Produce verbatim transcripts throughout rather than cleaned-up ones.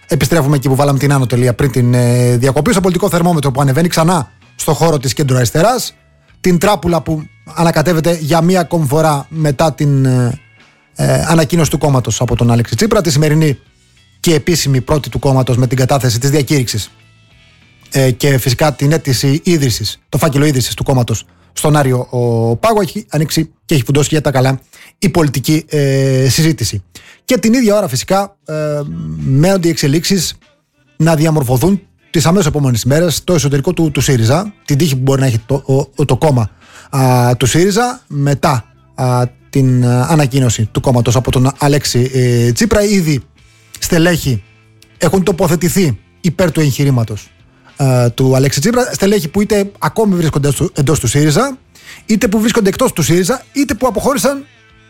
Επιστρέφουμε εκεί που βάλαμε την άνω τελεία πριν την ε, διακοπή. Στο πολιτικό θερμόμετρο που ανεβαίνει ξανά στο χώρο της κέντρο-αριστεράς. Την τράπουλα που ανακατεύεται για μία ακόμη φορά μετά την ε, ε, ανακοίνωση του κόμματος από τον Αλέξη Τσίπρα. Τη σημερινή και επίσημη πρώτη του κόμματος με την κατάθεση της διακήρυξης ε, και φυσικά την αίτηση ίδρυσης, το φάκελο ίδρυσης του κόμματος στον Άριο ο Πάγο. Έχει ανοίξει και έχει φουντώσει για τα καλά η πολιτική ε, συζήτηση. Και την ίδια ώρα φυσικά ε, μένονται οι εξελίξεις να διαμορφωθούν τις αμέσως επόμενες μέρες στο εσωτερικό του, του ΣΥΡΙΖΑ, την τύχη που μπορεί να έχει το, ο, το κόμμα α, του ΣΥΡΙΖΑ μετά α, την α, ανακοίνωση του κόμματος από τον Αλέξη ε, Τσίπρα. Ήδη στελέχη έχουν τοποθετηθεί υπέρ του εγχειρήματος ε, του Αλέξη Τσίπρα, στελέχη που είτε ακόμη βρίσκονται εντός του ΣΥΡΙΖΑ, είτε που βρίσκονται εκτός του ΣΥΡΙΖΑ, είτε που αποχώρησαν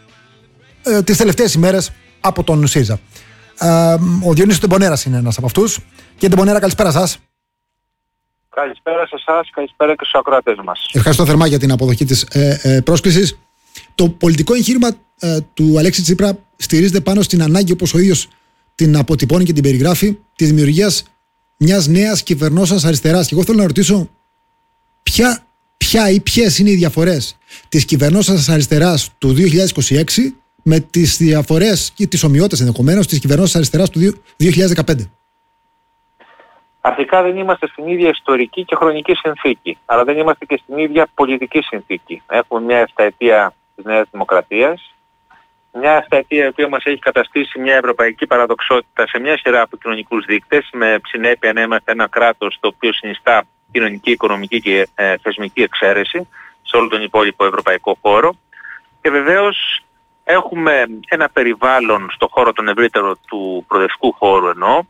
ε, τις τελευταίες ημέρες από τον ΣΥΡΙΖΑ. Ε, ο Διονύσης Τεμπονέρας είναι ένας από αυτούς. Κύριε Τεμπονέρα, καλησπέρα σας. Καλησπέρα σε εσάς, καλησπέρα και στους ακροατές μας. Ευχαριστώ θερμά για την αποδοχή της ε, ε, πρόσκλησης. Το πολιτικό εγχείρημα ε, του Αλέξη Τσίπρα στηρίζεται πάνω στην ανάγκη, όπως ο ίδιος την αποτυπώνει και την περιγράφει, της δημιουργίας μιας νέας κυβερνώσας αριστεράς. Και εγώ θέλω να ρωτήσω ποια, ποια ή ποιες είναι οι διαφορές της κυβερνώσας αριστεράς του δύο χιλιάδες είκοσι έξι με τις διαφορές και τις ομοιότητες ενδεχομένως της κυβερνώσας αριστεράς του δύο χιλιάδες δεκαπέντε. Αρχικά δεν είμαστε στην ίδια ιστορική και χρονική συνθήκη, αλλά δεν είμαστε και στην ίδια πολιτική συνθήκη. Έχουμε μια επταετία της Νέας Δημοκρατίας, μια επταετία η οποία μας έχει καταστήσει μια ευρωπαϊκή παραδοξότητα σε μια σειρά από κοινωνικούς δείκτες, με συνέπεια να είμαστε ένα κράτος το οποίο συνιστά κοινωνική, οικονομική και ε, θεσμική εξαίρεση σε όλο τον υπόλοιπο ευρωπαϊκό χώρο. Και βεβαίως έχουμε ένα περιβάλλον στο χώρο τον ευρύτερο του προοδευτικού χώρου εννοώ,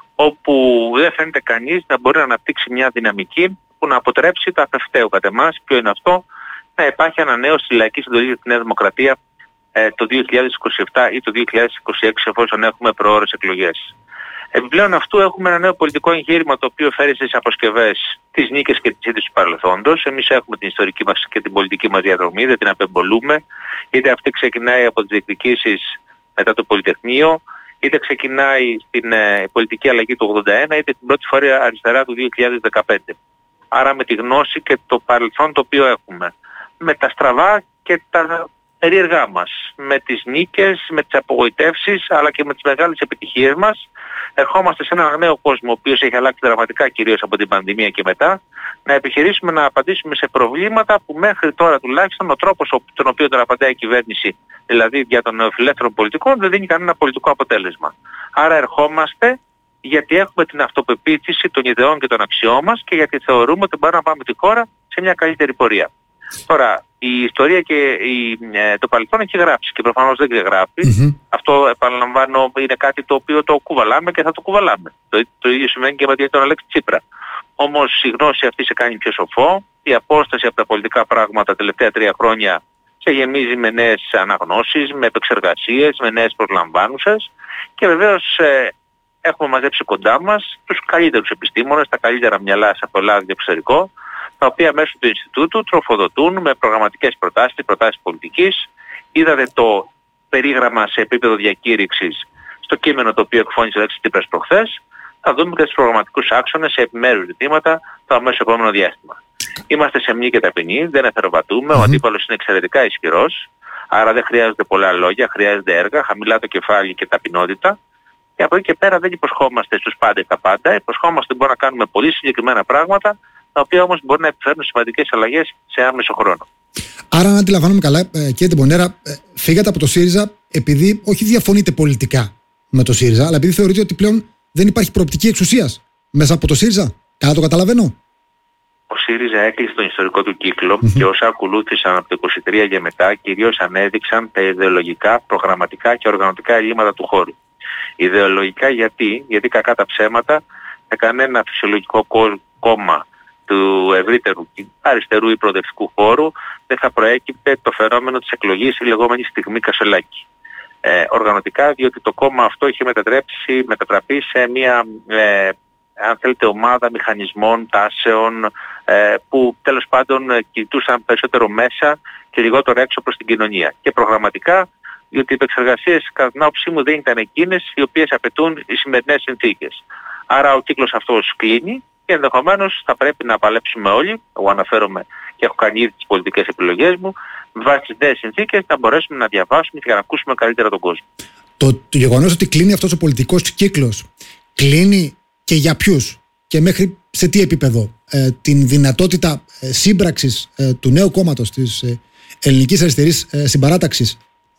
όπου δεν φαίνεται κανείς να μπορεί να αναπτύξει μια δυναμική που να αποτρέψει το απευταίο κατά εμάς. Ποιο είναι αυτό? Να υπάρχει ανανέωση της λαϊκής εντολής για τη Νέα Δημοκρατία ε, το δύο χιλιάδες είκοσι επτά ή το δύο χιλιάδες είκοσι έξι, εφόσον έχουμε προώρες εκλογές. Επιπλέον αυτού έχουμε ένα νέο πολιτικό εγχείρημα το οποίο φέρει στις αποσκευές τις νίκες και τις ήττες του παρελθόντος. Εμείς έχουμε την ιστορική μας και την πολιτική μας διαδρομή, δεν την απεμπολούμε. Είτε αυτή ξεκινάει από τις διεκδικήσεις μετά το Πολυτεχνείο, είτε ξεκινάει στην ε, πολιτική αλλαγή του ογδόντα ένα, είτε την πρώτη φορά αριστερά του δύο χιλιάδες δεκαπέντε. Άρα με τη γνώση και το παρελθόν το οποίο έχουμε. Με τα στραβά και τα περίεργά μας. Με τις νίκες, με τις απογοητεύσεις, αλλά και με τις μεγάλες επιτυχίες μας. Ερχόμαστε σε έναν νέο κόσμο, ο οποίος έχει αλλάξει δραματικά κυρίως από την πανδημία και μετά, να επιχειρήσουμε να απαντήσουμε σε προβλήματα που μέχρι τώρα τουλάχιστον ο τρόπος τον οποίο τον απαντάει η κυβέρνηση, δηλαδή για των νεοφιλελεύθερων πολιτικών, δεν δίνει κανένα πολιτικό αποτέλεσμα. Άρα ερχόμαστε γιατί έχουμε την αυτοπεποίθηση των ιδεών και των αξιών μας και γιατί θεωρούμε ότι μπορούμε να πάμε τη χώρα σε μια καλύτερη πορεία. Τώρα, η ιστορία και η, ε, το παρελθόν έχει γράψει και προφανώς δεν ξεγράφει. Mm-hmm. Αυτό, επαναλαμβάνω, είναι κάτι το οποίο το κουβαλάμε και θα το κουβαλάμε. Το, το ίδιο σημαίνει και με τον Αλέξη Τσίπρα. Όμως η γνώση αυτή σε κάνει πιο σοφό. Η απόσταση από τα πολιτικά πράγματα τα τελευταία τρία χρόνια σε γεμίζει με νέες αναγνώσεις, με επεξεργασίες, με νέες προσλαμβάνουσες και βεβαίως ε, έχουμε μαζέψει κοντά μας τους καλύτερους επιστήμονες, τα καλύτερα μυαλά σε Ελλάδα και εξωτερικό, τα οποία μέσω του Ινστιτούτου τροφοδοτούν με προγραμματικές προτάσεις, προτάσεις πολιτικής. Είδατε το περίγραμμα σε επίπεδο διακήρυξης στο κείμενο το οποίο εκφώνησε ο Αλέξης Τσίπρας προχθές. Θα δούμε και τους προγραμματικούς άξονες σε επιμέρους ζητήματα το αμέσως επόμενο διάστημα. Είμαστε σε μνή και ταπεινή, δεν εθεροβατούμε, mm-hmm. ο αντίπαλος είναι εξαιρετικά ισχυρός, άρα δεν χρειάζονται πολλά λόγια, χρειάζεται έργα, χαμηλά το κεφάλι και ταπεινότητα. Και από εκεί και πέρα δεν υποσχόμαστε στους πάντες τα πάντα, υποσχόμαστε ότι μπορούμε να κάνουμε πολύ συγκεκριμένα πράγματα, τα οποία όμως μπορεί να επιφέρουν σημαντικές αλλαγές σε άμεσο χρόνο. Άρα, αν αντιλαμβάνομαι καλά, κύριε Τεμπονέρα, φύγατε από το ΣΥΡΙΖΑ επειδή όχι διαφωνείτε πολιτικά με το ΣΥΡΙΖΑ, αλλά επειδή θεωρείτε ότι πλέον δεν υπάρχει προοπτική εξουσίας μέσα από το ΣΥΡΙΖΑ. Καλά το καταλαβαίνω? Ο ΣΥΡΙΖΑ έκλεισε τον ιστορικό του κύκλο mm-hmm. και όσα ακολούθησαν από το είκοσι τρία και μετά κυρίως ανέδειξαν τα ιδεολογικά, προγραμματικά και οργανωτικά ελλείμματα του χώρου. Ιδεολογικά γιατί, γιατί κακά τα ψέματα, σε κανένα φυσιολογικό κόμμα του ευρύτερου αριστερού ή προοδευτικού χώρου δεν θα προέκυπτε το φαινόμενο της εκλογής, η λεγόμενη στιγμή Κασελάκη. Ε, οργανωτικά διότι το κόμμα αυτό είχε μετατρέψει, μετατραπεί σε μια ε, αν θέλετε ομάδα μηχανισμών, τάσεων ε, που τέλος πάντων κοιτούσαν περισσότερο μέσα και λιγότερο έξω προς την κοινωνία. Και προγραμματικά διότι οι επεξεργασίες κατά την άποψή μου δεν ήταν εκείνες οι οποίες απαιτούν οι σημερινές συνθήκες. Άρα ο κύκλος αυτός κλείνει και ενδεχομένως θα πρέπει να παλέψουμε όλοι, εγώ αναφέρομαι και έχω κάνει ήδη τις πολιτικές επιλογές μου, με βάση τις νέες συνθήκες να μπορέσουμε να διαβάσουμε και να ακούσουμε καλύτερα τον κόσμο. Το, το γεγονός ότι κλείνει αυτός ο πολιτικός κύκλος, κλείνει και για ποιους και μέχρι σε τι επίπεδο? Ε, την δυνατότητα ε, σύμπραξης ε, του νέου κόμματος της ε, Ελληνικής Αριστερής ε, Συμπαράταξης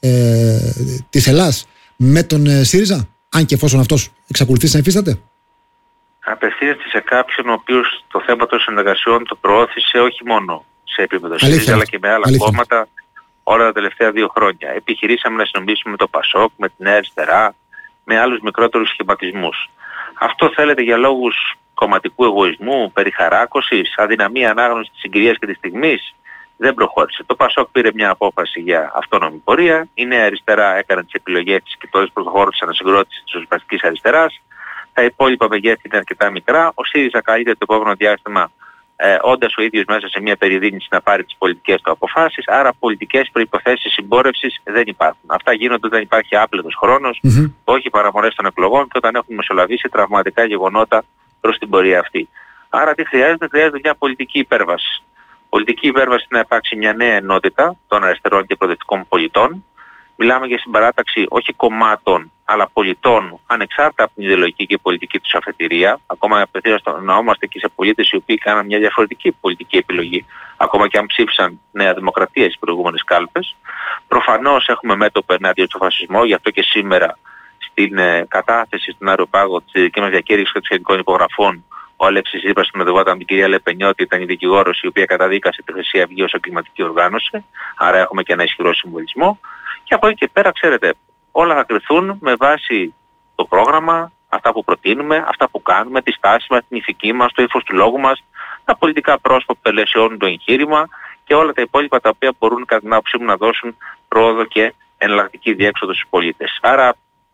ε, της Ελλάς με τον ε, ΣΥΡΙΖΑ, αν και εφόσον αυτός εξακολουθήσει να υφίσταται? Απευθύνεται σε κάποιον ο οποίος το θέμα των συνεργασιών το προώθησε όχι μόνο σε επίπεδο ΣΥΡΙΖΑ αλλά και με άλλα Αλήθεια. κόμματα όλα τα τελευταία δύο χρόνια. Επιχειρήσαμε να συνομιλήσουμε με το ΠΑΣΟΚ, με την Νέα Αριστερά, με άλλους μικρότερους σχηματισμούς. Αυτό θέλετε για λόγους κομματικού εγωισμού, περιχαράκωσης, αδυναμία ανάγνωσης της συγκυρίας και της στιγμής? Δεν προχώρησε. Το ΠΑΣΟΚ πήρε μια απόφαση για αυτόνομη πορεία. Η Νέα Αριστερά έκανε τις επιλογές της και τώρα προχώρησε ανασυγκρότηση της ριζοσπαστικής αριστεράς. Τα υπόλοιπα μεγέθη είναι αρκετά μικρά. Ο ΣΥΡΙΖΑ καλείται το επόμενο διάστημα, ε, όντας ο ίδιος μέσα σε μια περιδίνηση, να πάρει τις πολιτικές του αποφάσεις. Άρα πολιτικές προϋποθέσεις συμπόρευσης δεν υπάρχουν. Αυτά γίνονται όταν υπάρχει άπλετος χρόνος, mm-hmm. όχι παραμονές των εκλογών και όταν έχουν μεσολαβήσει τραυματικά γεγονότα προς την πορεία αυτή. Άρα τι χρειάζεται? Χρειάζεται μια πολιτική υπέρβαση. Πολιτική υπέρβαση να υπάρξει μια νέα ενότητα των αριστερών και προοδευτικών πολιτών. Μιλάμε για συμπαράταξη όχι κομμάτων αλλά πολιτών, ανεξάρτητα από την ιδεολογική και πολιτική τους αφετηρία. Ακόμα απευθυνόμαστε και σε πολίτες οι οποίοι κάναν μια διαφορετική πολιτική επιλογή, ακόμα και αν ψήφισαν Νέα Δημοκρατία στις προηγούμενες κάλπες. Προφανώς έχουμε μέτωπο ενάντια στο φασισμό, γι' αυτό και σήμερα στην ε, κατάθεση στον Αεροπάγο της δική μας διακήρυξης και των σχετικών υπογραφών, ο Αλέξης Τσίπρας συνοδευόταν την κυρία Λεπενιώτη, ήταν η δικηγόρος η οποία καταδίκασε τη Χρυσή Αυγή ως εγκληματική οργάνωση, άρα έχουμε και ένα ισχυρό συμβολισμό. Και από εκεί και πέρα, ξέρετε, όλα θα κρυθούν με βάση το πρόγραμμα, αυτά που προτείνουμε, αυτά που κάνουμε, τη στάση μας, την ηθική μας, το ύφος του λόγου μας, τα πολιτικά πρόσωπα που πελαισιώνουν το εγχείρημα και όλα τα υπόλοιπα τα οποία μπορούν κατά την άποψή μου να δώσουν πρόοδο και εναλλακτική διέξοδο στους πολίτες. Άρα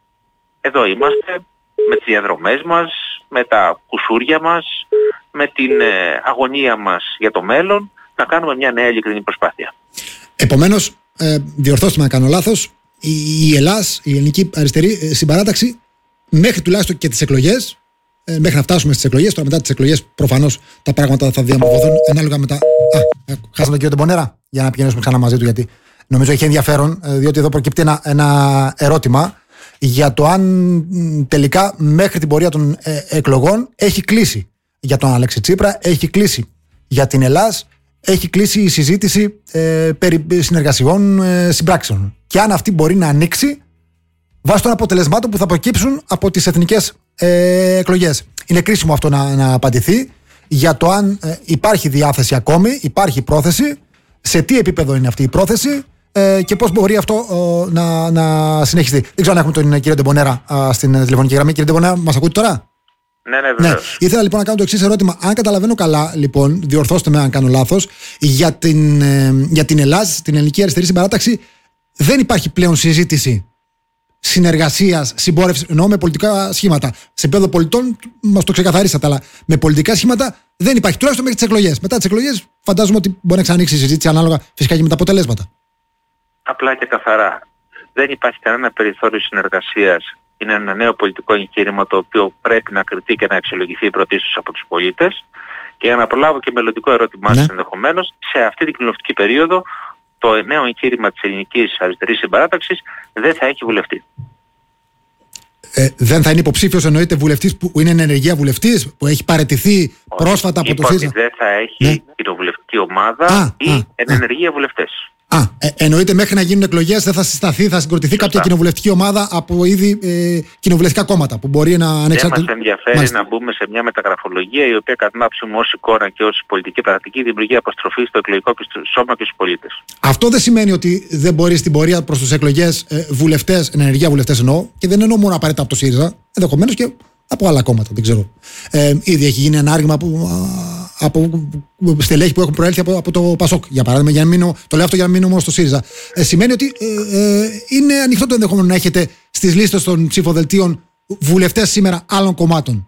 εδώ είμαστε με τις διαδρομές μας, με τα κουσούρια μας, με την ε, αγωνία μας για το μέλλον, να κάνουμε μια νέα ειλικρινή προσπάθεια. Επομένως, ε, διορθώστε με αν κάνω λάθος, η, η Ελλάς, η Ελληνική Αριστερή ε, Συμπαράταξη, μέχρι τουλάχιστον και τις εκλογές, ε, μέχρι να φτάσουμε στις εκλογές, τώρα μετά τις εκλογές προφανώς τα πράγματα θα διαμορφωθούν ανάλογα με τα... Α, ε, χάσαμε τον κύριο Τεμπονέρα για να πηγαίνουμε ξανά μαζί του, γιατί νομίζω έχει ενδιαφέρον, ε, διότι εδώ προκύπτει ένα, ένα ερώτημα για το αν τελικά μέχρι την πορεία των ε, εκλογών έχει κλείσει για τον Αλέξη Τσίπρα, έχει κλείσει για την Ελλάς, έχει κλείσει η συζήτηση ε, περί συνεργασιών ε, συμπράξεων. Και αν αυτή μπορεί να ανοίξει βάσει των αποτελεσμάτων που θα προκύψουν από τις εθνικές ε, εκλογές. Είναι κρίσιμο αυτό να, να απαντηθεί για το αν ε, υπάρχει διάθεση ακόμη, υπάρχει πρόθεση, σε τι επίπεδο είναι αυτή η πρόθεση ε, και πώς μπορεί αυτό ε, να, να συνεχιστεί. Δεν ξέρω αν έχουμε τον κύριο Τεμπονέρα ε, στην τηλεφωνική γραμμή. Κύριε Τεμπονέρα, μας ακούτε τώρα? Ναι, ναι, βεβαίως. Ναι. Ήθελα λοιπόν να κάνω το εξής ερώτημα. Αν καταλαβαίνω καλά, λοιπόν, διορθώστε με αν κάνω λάθος, για την, ε, για την Ελλάς, την Ελληνική Αριστερή Συμπαράταξη, δεν υπάρχει πλέον συζήτηση συνεργασίας, συμπόρευσης, εννοώ με πολιτικά σχήματα. Σε επίπεδο πολιτών, μας το ξεκαθαρίσατε, αλλά με πολιτικά σχήματα δεν υπάρχει, τουλάχιστον μέχρι τις εκλογές. Μετά τις εκλογές, φαντάζομαι ότι μπορεί να ξανανοίξει η συζήτηση ανάλογα φυσικά και με τα αποτελέσματα. Απλά και καθαρά. Δεν υπάρχει κανένα περιθώριο συνεργασίας. Είναι ένα νέο πολιτικό εγχείρημα το οποίο πρέπει να κριθεί και να αξιολογηθεί πρωτίστως από τους πολίτες. Και για να προλάβω και μελλοντικό ερώτημά σας, ναι, ενδεχομένως, σε αυτή την κοινοβουλευτική περίοδο το νέο εγχείρημα της Ελληνικής Αριστερής Συμπαράταξης δεν θα έχει βουλευτή. Ε, δεν θα είναι υποψήφιος, εννοείται, βουλευτής που είναι ενεργεία βουλευτής, που έχει παραιτηθεί πρόσφατα από το ΣΥΡΙΖΑ? Δεν θα έχει, ναι, κοινοβουλευτική ομάδα α, ή α, ενεργεία α. βουλευτές. Α, ε, εννοείται μέχρι να γίνουν εκλογές δεν θα συσταθεί, θα συγκροτηθεί Σωστά. κάποια κοινοβουλευτική ομάδα από ήδη ε, κοινοβουλευτικά κόμματα που μπορεί να ανεξαρτηθεί. Δεν μας ενδιαφέρει Μάλιστα. να μπούμε σε μια μεταγραφολογία η οποία κατά την άποψή μου ως εικόνα και ως πολιτική πρακτική δημιουργεί αποστροφή στο εκλογικό σώμα και στους πολίτες. Αυτό δεν σημαίνει ότι δεν μπορεί στην πορεία προς τις εκλογές ε, βουλευτές, ενεργεία βουλευτές εννοώ, και δεν εννοώ μόνο απαραίτητα από το ΣΥΡΙΖΑ, ενδεχομένως και από άλλα κόμματα, δεν ξέρω. Ε, ήδη έχει γίνει ένα άργημα που, από στελέχη που έχουν προέλθει από, από το ΠΑΣΟΚ, για παράδειγμα, για να μείνω, το λέω αυτό για να μείνω μόνο στο ΣΥΡΙΖΑ. Ε, σημαίνει ότι ε, ε, είναι ανοιχτό το ενδεχόμενο να έχετε στις λίστες των ψηφοδελτίων βουλευτές σήμερα άλλων κομμάτων.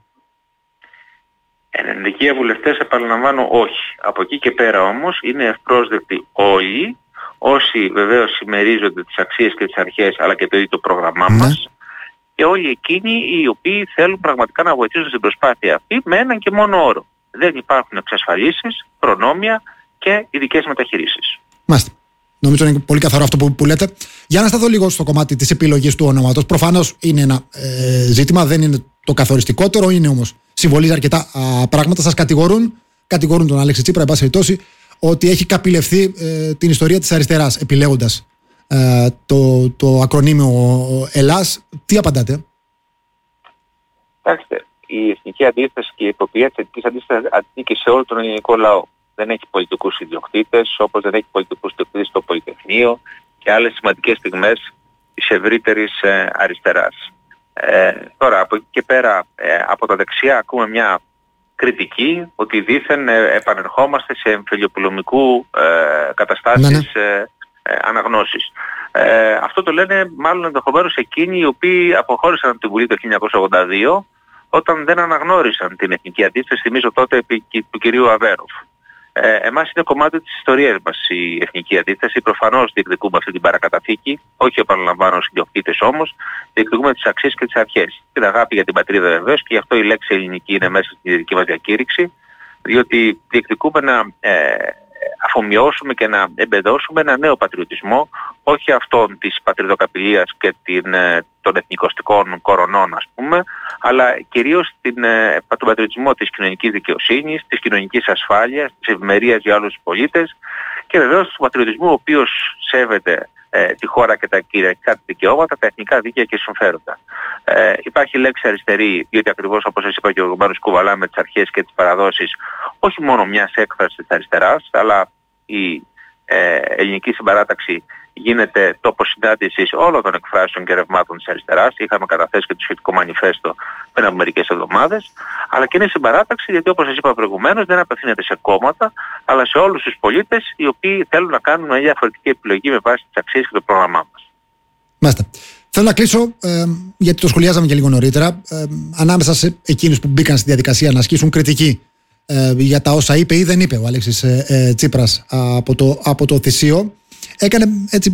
Ενεργεία βουλευτές, επαναλαμβάνω, όχι. Από εκεί και πέρα όμως είναι ευπρόσδεκτοι όλοι όσοι βεβαίως συμμερίζονται τις αξίες και τις αρχές αλλά και το ίδιο το πρόγραμμά Ναι. μας, και όλοι εκείνοι οι οποίοι θέλουν πραγματικά να βοηθήσουν στην προσπάθεια αυτή με έναν και μόνο όρο. Δεν υπάρχουν εξασφαλίσεις, προνόμια και ειδικές μεταχειρήσεις. Μάλιστα. Νομίζω είναι πολύ καθαρό αυτό που, που λέτε. Για να σταθώ λίγο στο κομμάτι της επιλογής του ονόματος. Προφανώς είναι ένα ε, ζήτημα, δεν είναι το καθοριστικότερο, είναι όμως συμβολίζει αρκετά α, πράγματα. Σας κατηγορούν, κατηγορούν τον Αλέξη Τσίπρα, εν πάση περιπτώσει, ότι έχει καπηλευθεί ε, την ιστορία της αριστεράς επιλέγοντας ε, το, το ακρονίμιο Ελλάς. Τι απαντάτε? Κοιτάξτε, η εθνική αντίσταση και η υποποιία της εθνικής αντίστασης αντίκει σε όλο τον ελληνικό λαό. Δεν έχει πολιτικούς ιδιοκτήτες, όπως δεν έχει πολιτικούς ιδιοκτήτες στο Πολυτεχνείο και άλλες σημαντικές στιγμές της ευρύτερης ε, αριστεράς. Ε, τώρα, από εκεί και πέρα, ε, από τα δεξιά ακούμε μια κριτική ότι δήθεν ε, επανερχόμαστε σε εμφυλιοπολεμικού ε, καταστάσεις Ναι, ναι. ε, ε, αναγνώσεις. Ε, αυτό το λένε μάλλον ενδεχομένως εκείνοι οι οποίοι αποχώρησαν από την Βουλή το χίλια εννιακόσια ογδόντα δύο όταν δεν αναγνώρισαν την εθνική αντίσταση, θυμίζω τότε επί του κυρίου Αβέροφ. Ε, εμάς είναι κομμάτι της ιστορίας μας η εθνική αντίσταση. Προφανώς διεκδικούμε αυτή την παρακαταθήκη, όχι επαναλαμβάνω ως ιδιοκτήτες όμως, διεκδικούμε τις αξίες και τις αρχές. Την αγάπη για την πατρίδα βεβαίως, και γι' αυτό η λέξη ελληνική είναι μέσα στη δική μας διακήρυξη, διότι διεκδικούμε να ε, αφομοιώσουμε και να εμπεδώσουμε ένα νέο πατριωτισμό, όχι αυτόν της πατριδοκαπηλείας και την, ε, των εθνικοστικών κορονών ας πούμε, αλλά κυρίως την, ε, τον πατριωτισμό της κοινωνικής δικαιοσύνης, της κοινωνικής ασφάλειας, της ευημερίας για όλους τους πολίτες και βεβαίως του πατριωτισμού ο οποίος σέβεται ε, τη χώρα και τα κυριαρχικά της δικαιώματα, τα εθνικά δίκαια και συμφέροντα. Ε, υπάρχει λέξη αριστερή, διότι ακριβώς όπως σας είπα και προηγουμένως κουβαλάμε τις αρχές και τις παραδόσεις όχι μόνο μιας έκφρασης της αριστεράς, αλλά η ε, ελληνική συμπαράταξη γίνεται τόπος συνάντησης όλων των εκφράσεων και ρευμάτων της αριστεράς. Είχαμε καταθέσει και το σχετικό μανιφέστο πριν από μερικές εβδομάδες, αλλά και είναι συμπαράταξη γιατί όπως σας είπα προηγουμένως δεν απευθύνεται σε κόμματα, αλλά σε όλους τους πολίτες οι οποίοι θέλουν να κάνουν μια διαφορετική επιλογή με βάση τις αξίες και το πρόγραμμά μας. Μάλιστα. Θέλω να κλείσω, ε, γιατί το σχολιάζαμε και λίγο νωρίτερα, ε, ανάμεσα σε εκείνους που μπήκαν στη διαδικασία να ασκήσουν κριτική ε, για τα όσα είπε ή δεν είπε ο Αλέξης ε, ε, Τσίπρας από το, από το Θησίο. Έκανε έτσι,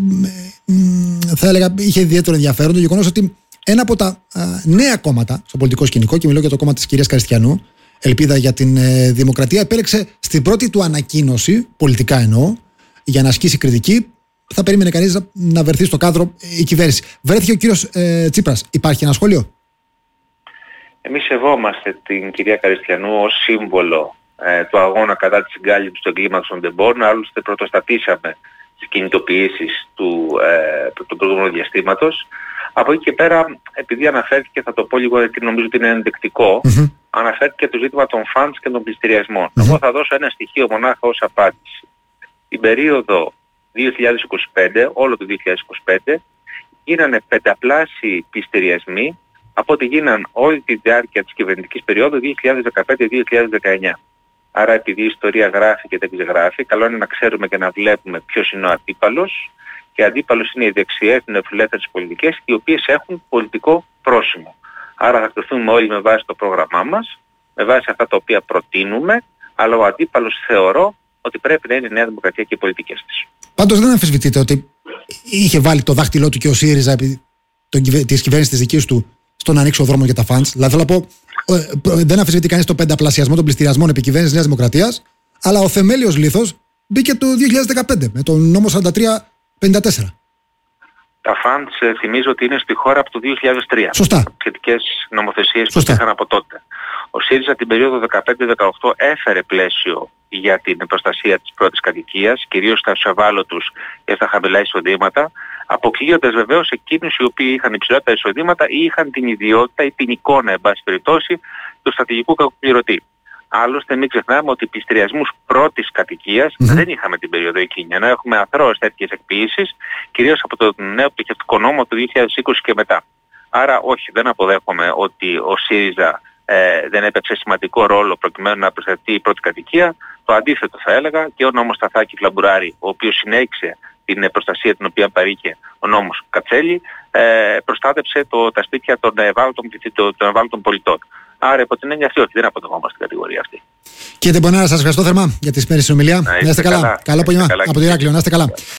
ε, θα έλεγα, είχε ιδιαίτερο ενδιαφέρον το γεγονός ότι ένα από τα ε, νέα κόμματα στο πολιτικό σκηνικό, και μιλώ για το κόμμα της κυρίας Καριστιανού, Ελπίδα για την ε, Δημοκρατία, επέλεξε στην πρώτη του ανακοίνωση, πολιτικά εννοώ, για να ασκήσει κριτική. Θα περίμενε κανείς να, να βρεθεί στο κάδρο η κυβέρνηση. Βρέθηκε ο κύριος ε, Τσίπρας. Υπάρχει ένα σχόλιο? Εμείς σεβόμαστε την κυρία Καριστιανού ως σύμβολο ε, του αγώνα κατά της συγκάλυψης του εγκλήματος των ντεμπόρων. Άλλωστε πρωτοστατήσαμε τις κινητοποιήσεις του, ε, του, του προηγούμενου διαστήματος. Από εκεί και πέρα, επειδή αναφέρθηκε, θα το πω λίγο γιατί νομίζω ότι είναι ενδεικτικό, mm-hmm. αναφέρθηκε το ζήτημα των φαντς και των πληστηριασμών. Mm-hmm. Εγώ θα δώσω ένα στοιχείο μονάχα ως απάντηση. Την περίοδο δύο χιλιάδες είκοσι πέντε, όλο το δύο χιλιάδες είκοσι πέντε, γίνανε πενταπλάσιοι πληστηριασμοί από ό,τι γίναν όλη τη διάρκεια της κυβερνητικής περίοδου δύο χιλιάδες δεκαπέντε με δύο χιλιάδες δεκαεννιά. Άρα επειδή η ιστορία γράφει και δεν ξεγράφει, καλό είναι να ξέρουμε και να βλέπουμε ποιος είναι ο αντίπαλος, και αντίπαλος είναι οι δεξιές, οι νεοφιλελεύθερες πολιτικές, οι οποίες έχουν πολιτικό πρόσημο. Άρα θα κρυφθούμε όλοι με βάση το πρόγραμμά μας, με βάση αυτά τα οποία προτείνουμε, αλλά ο αντίπαλος θεωρώ ότι πρέπει να είναι η Νέα Δημοκρατία και οι πολιτικές της. Πάντως δεν αμφισβητείτε ότι είχε βάλει το δάχτυλό του και ο ΣΥΡΙΖΑ επί της κυβέρνησης της δικής του στο να ανοίξει ο δρόμο για τα φαντς. Δηλαδή θέλω να πω, δεν αμφισβητεί κανείς το πενταπλασιασμό των πληστηριασμών επί κυβέρνησης Νέας Δημοκρατίας, αλλά ο θεμέλιος λίθος μπήκε το δύο χιλιάδες δεκαπέντε με τον νόμο σαράντα τρία πενήντα τέσσερα. Τα φαντς θυμίζω ότι είναι στη χώρα από το δύο χιλιάδες τρία. Σωστά. Σχετικές νομοθεσίες που είχαν από τότε. Ο ΣΥΡΙΖΑ την περίοδο δεκαπέντε δεκαοκτώ έφερε πλαίσιο για την προστασία της πρώτης κατοικίας, κυρίως στα ευάλωτους και στα χαμηλά εισοδήματα, αποκλείοντας βεβαίως εκείνους οι οποίοι είχαν υψηλότερα εισοδήματα ή είχαν την ιδιότητα ή την εικόνα, εν πάση περιπτώσει, του στρατηγικού κακοπληρωτή. Άλλωστε μην ξεχνάμε ότι πληστηριασμούς πρώτης κατοικίας mm-hmm. δεν είχαμε την περίοδο εκείνη, ενώ έχουμε αθρώες τέτοιες εκποίησεις, κυρίως από το νέο πτωχευτικό νόμο του δύο χιλιάδες είκοσι και μετά. Άρα όχι, δεν αποδέχομαι ότι ο ΣΥΡΙΖΑ ε, δεν έπαιξε σημαντικό ρόλο προκειμένου να προστατευτεί η πρώτη κατοικία. Το αντίθετο θα έλεγα, και ο νόμος Σταθάκη Φλαμπουράρη, ο οποίος συνέχισε την προστασία την οποία παρήχε ο νόμος Κατσέλη, ε, προστάτεψε το, τα σπίτια των ευάλωτων, των ευάλωτων πολιτών. Άρα υπό την έννοια αυτή, όχι, δεν αποδεχόμαστε την κατηγορία αυτή. Κύριε Τεμπονάρα, σας ευχαριστώ θερμά για τη σημερινή συνομιλία. Να είστε, να είστε καλά. Καλό απόγευμα από το Ηράκλειο. Να είστε καλά.